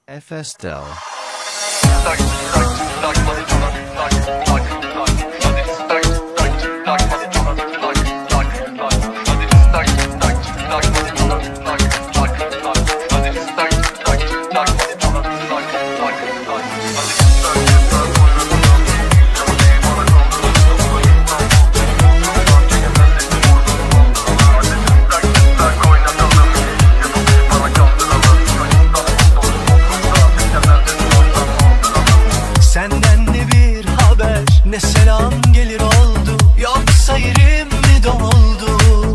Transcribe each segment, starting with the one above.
FSTEL. Senden ne bir haber ne selam gelir oldu, yoksa yerim mi doldu?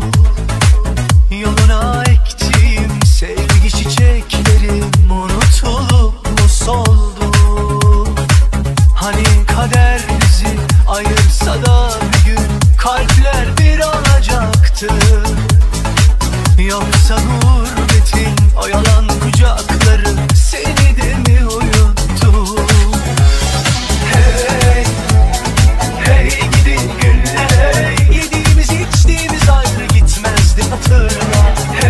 Yoluna ektiğim sevgi çiçeklerim unutulup mu soldu? Hani kader bizi ayırsa da bir gün kalpler bir olacaktı. Yoksa gurbetin o yalan kucakları seni de mi uyuttu? Hey gidin günler, hey, yediğimiz içtiğimiz ayrı gitmezdi hatırla.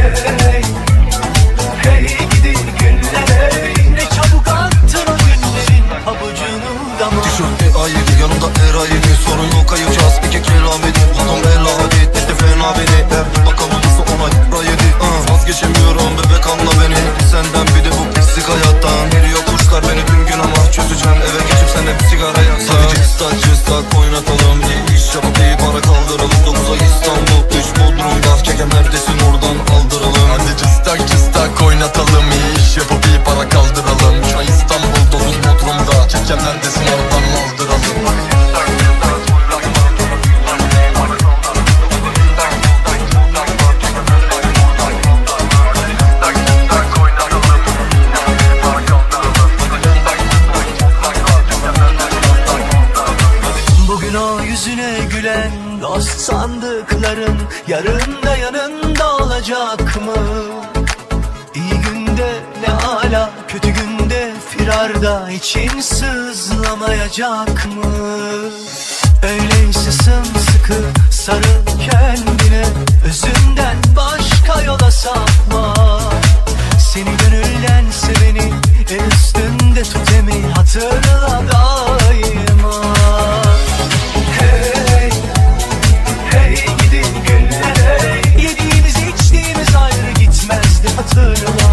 Hey gidin günler, hey, ne çabuk attın o günlerin pabucunu dama. Tişörtte A7 yanımda R7, sorun yok ayıracağız iki kelamedi. Adam bela hadi işte fena beni. Bakalım nasıl ona R7. Vazgeçemiyorum bebek anla beni. Senden bir de bu pislik hayattan. Geliyor kuşlar beni tüm gün ama çözeceğim eve geçip sen hep sigara yaksan. Hadi cıstak oynatalım, iyi iş yapıp iyi para kaldıralım. 9'a İstanbul 3 Bodrum'da çeken neredesin oradan aldıralım. Hadi cıstak oynatalım, iyi iş yapıp iyi para kaldıralım. Şu an İstanbul 9 Bodrum'da çeken neredesin oradan aldıralım. Bugün o yüzüne gülen dost sandıkların yarın da yanında olacak mı? İyi günde ne ala, kötü günde firarda için sızlamayacak mı? Öyleyse sımsıkı sarıl kendine, özünden başka yola sapma. Seni gönülden seveni el üstünde tut emi, hatırla daima. Hey gidin günler, hey, yediğimiz içtiğimiz ayrı gitmezdi hatırla.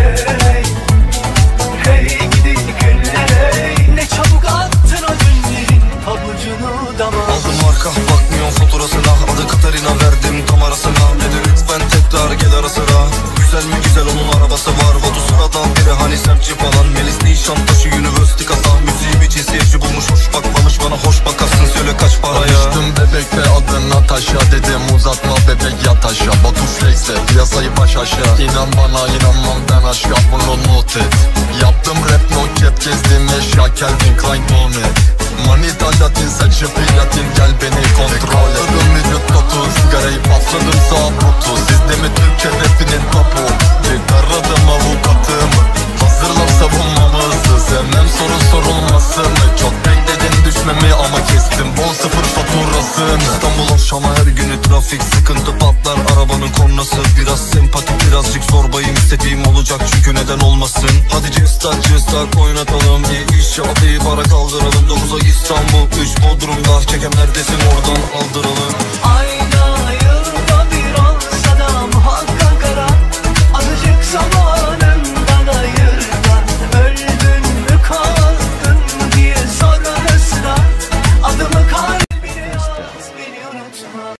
Hey gidin günler, hey, ne çabuk attın o günlerin pabucunu dama. Aldım marka bakmıyorum faturasına, adı Katarina verdim tam arasına. Dedi lütfen tekrar gel ara sıra. Güzel mi güzel onun arabası var, Batu sıradan biri hani semtçi falan. Melis Nişantaşı University kasa, müziğimi cinsiyetçi bulmuş, hoş bakmamış bana, hoş bakarsın söyle kaç paraya. Konuştum bebekle adın Natasha, dedim uzatma bebek yat aşağı. Batu Flex'le piyasayı baş aşağı. İnan bana inanmam ben aşağı, bunu not et. Yaptım rap no cap, gezdim eşya Calvin Klein Bonnie. Manita Latin saçı platin, gel beni kontrol et. Adım vücut totu, sigarayı patladım sağ botu. Sizde mi Türkçe rapinin topu? Çıkardım avukatım, hazırlan savunmamızı. Sevmem soru sorulmasını, çok bekledin düşmemi ama kestim bol sıfır faturasını. İstanbul akşama her günü trafik sıkıntı patlar arabanın kornası. Biraz sempatik birazcık zorbayım, istediğim olacak çünkü neden olmasın. Hadi cıstak oynatalım, iyi iş yapıp iyi para kaldıralım. 9'a İstanbul 3 Bodrum'da çeken neredesin oradan aldıralım.